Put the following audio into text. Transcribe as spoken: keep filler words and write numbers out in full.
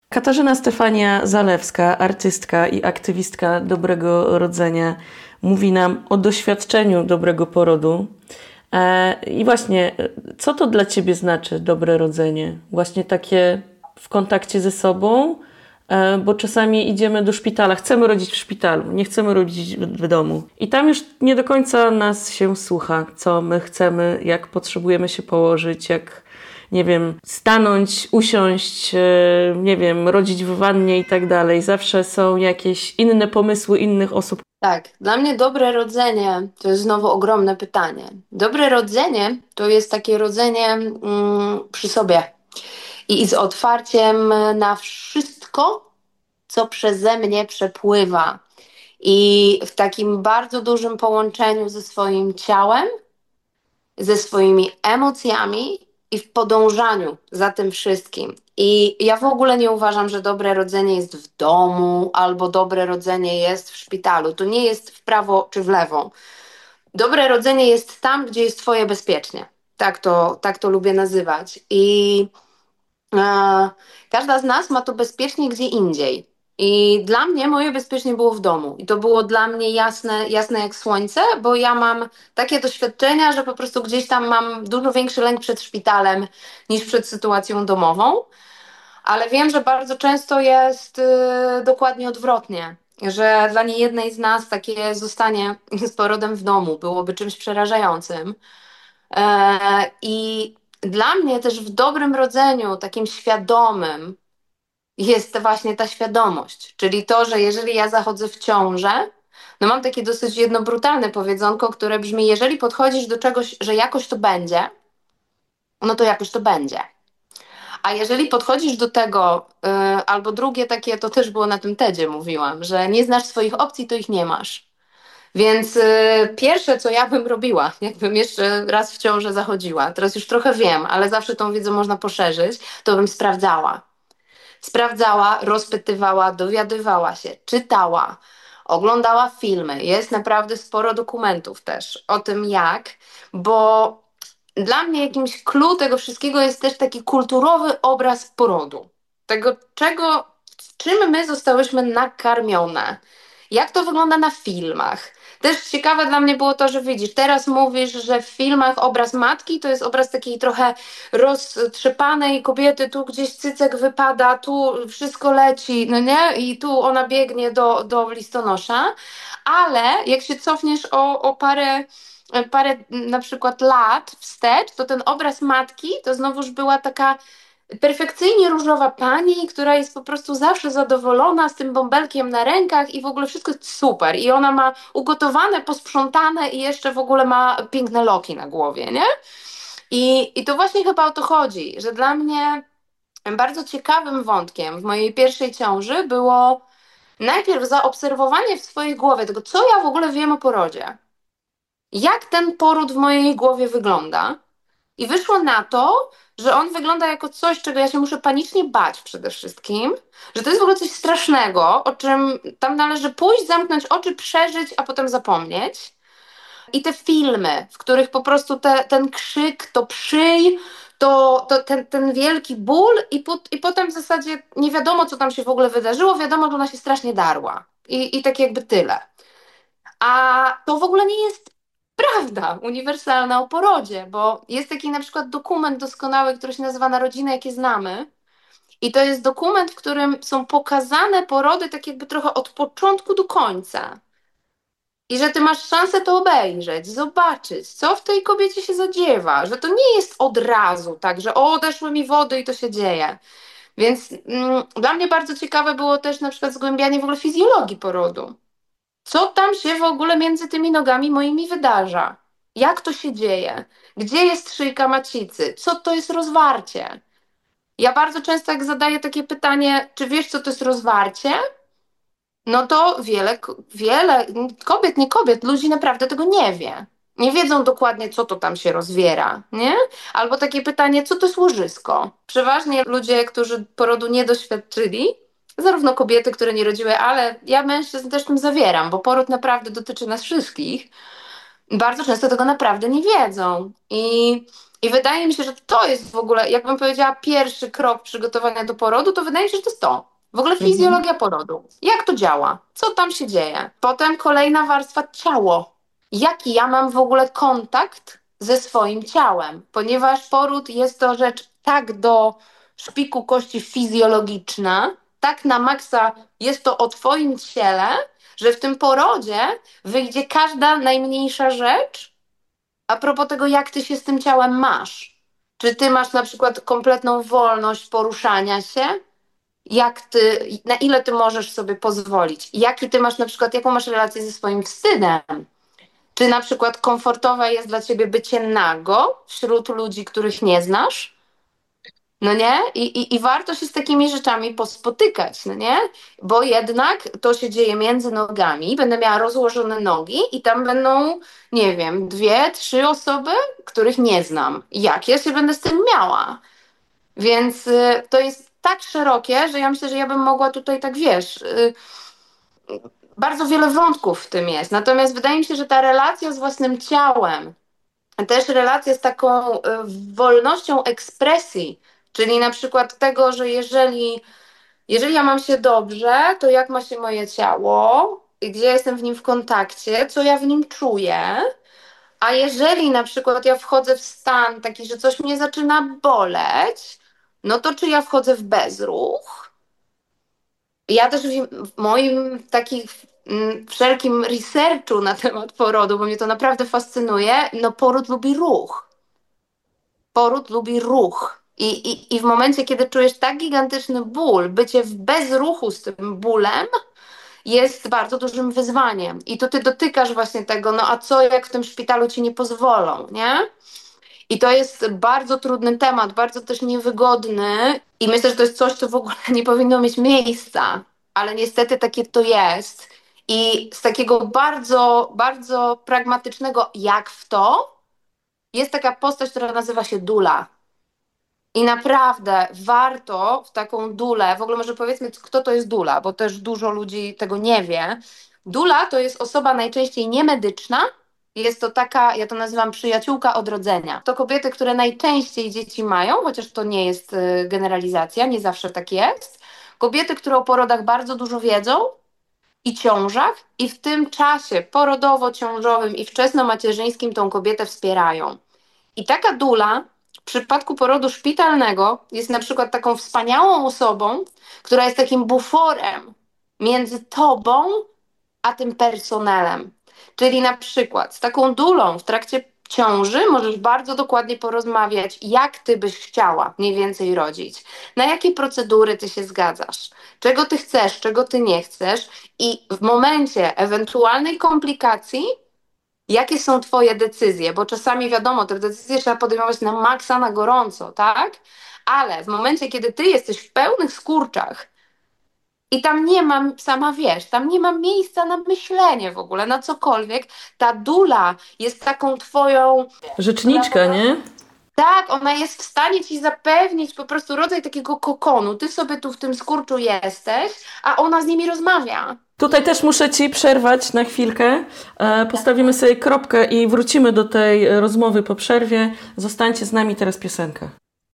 Katarzyna Stefania Zalewska, artystka i aktywistka dobrego rodzenia, mówi nam o doświadczeniu dobrego porodu. E, I właśnie, co to dla Ciebie znaczy dobre rodzenie? Właśnie takie w kontakcie ze sobą, e, bo czasami idziemy do szpitala, chcemy rodzić w szpitalu, nie chcemy rodzić w, w domu. I tam już nie do końca nas się słucha, co my chcemy, jak potrzebujemy się położyć, jak nie wiem, stanąć, usiąść, e, nie wiem, rodzić w wannie i tak dalej. Zawsze są jakieś inne pomysły innych osób. Tak, dla mnie dobre rodzenie to jest znowu ogromne pytanie. Dobre rodzenie to jest takie rodzenie mm, przy sobie i z otwarciem na wszystko, co przeze mnie przepływa. I w takim bardzo dużym połączeniu ze swoim ciałem, ze swoimi emocjami i w podążaniu za tym wszystkim. I ja w ogóle nie uważam, że dobre rodzenie jest w domu albo dobre rodzenie jest w szpitalu. To nie jest w prawo czy w lewo. Dobre rodzenie jest tam, gdzie jest twoje bezpiecznie. Tak to, tak to lubię nazywać. I e, każda z nas ma to bezpiecznie gdzie indziej. I dla mnie moje bezpiecznie było w domu. I to było dla mnie jasne, jasne jak słońce, bo ja mam takie doświadczenia, że po prostu gdzieś tam mam dużo większy lęk przed szpitalem niż przed sytuacją domową. Ale wiem, że bardzo często jest y, dokładnie odwrotnie, że dla niejednej z nas takie zostanie z porodem w domu byłoby czymś przerażającym. E, I dla mnie też w dobrym rodzeniu, takim świadomym, jest właśnie ta świadomość, czyli to, że jeżeli ja zachodzę w ciążę, no mam takie dosyć jedno brutalne powiedzonko, które brzmi: jeżeli podchodzisz do czegoś, że jakoś to będzie, no to jakoś to będzie. A jeżeli podchodzisz do tego, yy, albo drugie takie, to też było na tym tedzie, mówiłam, że nie znasz swoich opcji, to ich nie masz. Więc yy, pierwsze, co ja bym robiła, jakbym jeszcze raz w ciążę zachodziła, teraz już trochę wiem, ale zawsze tą wiedzę można poszerzyć, to bym sprawdzała. Sprawdzała, rozpytywała, dowiadywała się, czytała, oglądała filmy. Jest naprawdę sporo dokumentów też o tym, jak, bo dla mnie jakimś clue tego wszystkiego jest też taki kulturowy obraz porodu. Tego, czego, czym my zostałyśmy nakarmione. Jak to wygląda na filmach. Też ciekawe dla mnie było to, że widzisz, teraz mówisz, że w filmach obraz matki to jest obraz takiej trochę roztrzepanej kobiety, tu gdzieś cycek wypada, tu wszystko leci, no nie? I tu ona biegnie do, do listonosza, ale jak się cofniesz o, o parę parę na przykład lat wstecz, to ten obraz matki to znowuż była taka perfekcyjnie różowa pani, która jest po prostu zawsze zadowolona z tym bąbelkiem na rękach i w ogóle wszystko jest super. I ona ma ugotowane, posprzątane i jeszcze w ogóle ma piękne loki na głowie, nie? I, i to właśnie chyba o to chodzi, że dla mnie bardzo ciekawym wątkiem w mojej pierwszej ciąży było najpierw zaobserwowanie w swojej głowie tego, co ja w ogóle wiem o porodzie. Jak ten poród w mojej głowie wygląda. I wyszło na to, że on wygląda jako coś, czego ja się muszę panicznie bać przede wszystkim, że to jest w ogóle coś strasznego, o czym tam należy pójść, zamknąć oczy, przeżyć, a potem zapomnieć. I te filmy, w których po prostu te, ten krzyk, to przyj, to, to ten, ten wielki ból i, po, i potem w zasadzie nie wiadomo, co tam się w ogóle wydarzyło, wiadomo, że ona się strasznie darła. I, i tak jakby tyle. A to w ogóle nie jest prawda uniwersalna o porodzie, bo jest taki na przykład dokument doskonały, który się nazywa Narodziny, jakie znamy. I to jest dokument, w którym są pokazane porody tak jakby trochę od początku do końca. I że ty masz szansę to obejrzeć, zobaczyć, co w tej kobiecie się zadziewa, że to nie jest od razu tak, że o, odeszły mi wody i to się dzieje. Więc mm, dla mnie bardzo ciekawe było też na przykład zgłębianie w ogóle fizjologii porodu. Co tam się w ogóle między tymi nogami moimi wydarza? Jak to się dzieje? Gdzie jest szyjka macicy? Co to jest rozwarcie? Ja bardzo często, jak zadaję takie pytanie, czy wiesz, co to jest rozwarcie? No to wiele, wiele kobiet, nie kobiet, ludzi naprawdę tego nie wie. Nie wiedzą dokładnie, co to tam się rozwiera, nie? Albo takie pytanie, co to jest łożysko? Przeważnie ludzie, którzy porodu nie doświadczyli, zarówno kobiety, które nie rodziły, ale ja mężczyzn też tym zawieram, bo poród naprawdę dotyczy nas wszystkich, bardzo często tego naprawdę nie wiedzą. I I wydaje mi się, że to jest w ogóle, jakbym powiedziała, pierwszy krok przygotowania do porodu, to wydaje mi się, że to jest to. W ogóle Mhm. fizjologia porodu. Jak to działa? Co tam się dzieje? Potem kolejna warstwa ciało. Jaki ja mam w ogóle kontakt ze swoim ciałem? Ponieważ poród jest to rzecz tak do szpiku kości fizjologiczna, tak na maksa jest to o twoim ciele, że w tym porodzie wyjdzie każda najmniejsza rzecz, a propos tego, jak ty się z tym ciałem masz. Czy ty masz na przykład kompletną wolność poruszania się? Jak ty, na ile ty możesz sobie pozwolić? Jaki ty masz na przykład, jaką masz relację ze swoim wstydem? Czy na przykład komfortowe jest dla ciebie bycie nago wśród ludzi, których nie znasz? No nie? I, i, I warto się z takimi rzeczami pospotykać, no nie? Bo jednak to się dzieje między nogami. Będę miała rozłożone nogi i tam będą, nie wiem, dwie, trzy osoby, których nie znam. Jak ja się będę z tym miała? Więc y, to jest tak szerokie, że ja myślę, że ja bym mogła tutaj, tak wiesz, y, bardzo wiele wątków w tym jest. Natomiast wydaje mi się, że ta relacja z własnym ciałem, też relacja z taką y, wolnością ekspresji, czyli na przykład tego, że jeżeli, jeżeli ja mam się dobrze, to jak ma się moje ciało, i gdzie jestem w nim w kontakcie, co ja w nim czuję, a jeżeli na przykład ja wchodzę w stan taki, że coś mnie zaczyna boleć, no to czy ja wchodzę w bezruch? Ja też w, w moim takim mm, wszelkim researchu na temat porodu, bo mnie to naprawdę fascynuje, no poród lubi ruch. Poród lubi ruch. I, i, I w momencie, kiedy czujesz tak gigantyczny ból, bycie w bezruchu z tym bólem jest bardzo dużym wyzwaniem. I tu ty dotykasz właśnie tego, no a co jak w tym szpitalu ci nie pozwolą, nie? I to jest bardzo trudny temat, bardzo też niewygodny i myślę, że to jest coś, co w ogóle nie powinno mieć miejsca, ale niestety takie to jest. I z takiego bardzo, bardzo pragmatycznego jak w to jest taka postać, która nazywa się Dula. I naprawdę warto w taką dulę, w ogóle może powiedzmy, kto to jest dula, bo też dużo ludzi tego nie wie. Dula to jest osoba najczęściej niemedyczna. Jest to taka, ja to nazywam przyjaciółka odrodzenia. To kobiety, które najczęściej dzieci mają, chociaż to nie jest y, generalizacja, nie zawsze tak jest. Kobiety, które o porodach bardzo dużo wiedzą i ciążach, i w tym czasie porodowo-ciążowym i wczesnomacierzyńskim tą kobietę wspierają. I taka dula w przypadku porodu szpitalnego jest na przykład taką wspaniałą osobą, która jest takim buforem między tobą a tym personelem. Czyli na przykład z taką dulą w trakcie ciąży możesz bardzo dokładnie porozmawiać, jak ty byś chciała mniej więcej rodzić, na jakie procedury ty się zgadzasz, czego ty chcesz, czego ty nie chcesz i w momencie ewentualnej komplikacji jakie są twoje decyzje, bo czasami wiadomo, te decyzje trzeba podejmować na maksa, na gorąco, tak? Ale w momencie, kiedy ty jesteś w pełnych skurczach i tam nie ma, sama wiesz, tam nie ma miejsca na myślenie w ogóle, na cokolwiek, ta dula jest taką twoją, która po Rzeczniczka, prostu, nie? tak, ona jest w stanie ci zapewnić po prostu rodzaj takiego kokonu. Ty sobie tu w tym skurczu jesteś, a ona z nimi rozmawia. Tutaj też muszę Ci przerwać na chwilkę. E, Postawimy sobie kropkę i wrócimy do tej rozmowy po przerwie. Zostańcie z nami, teraz piosenka.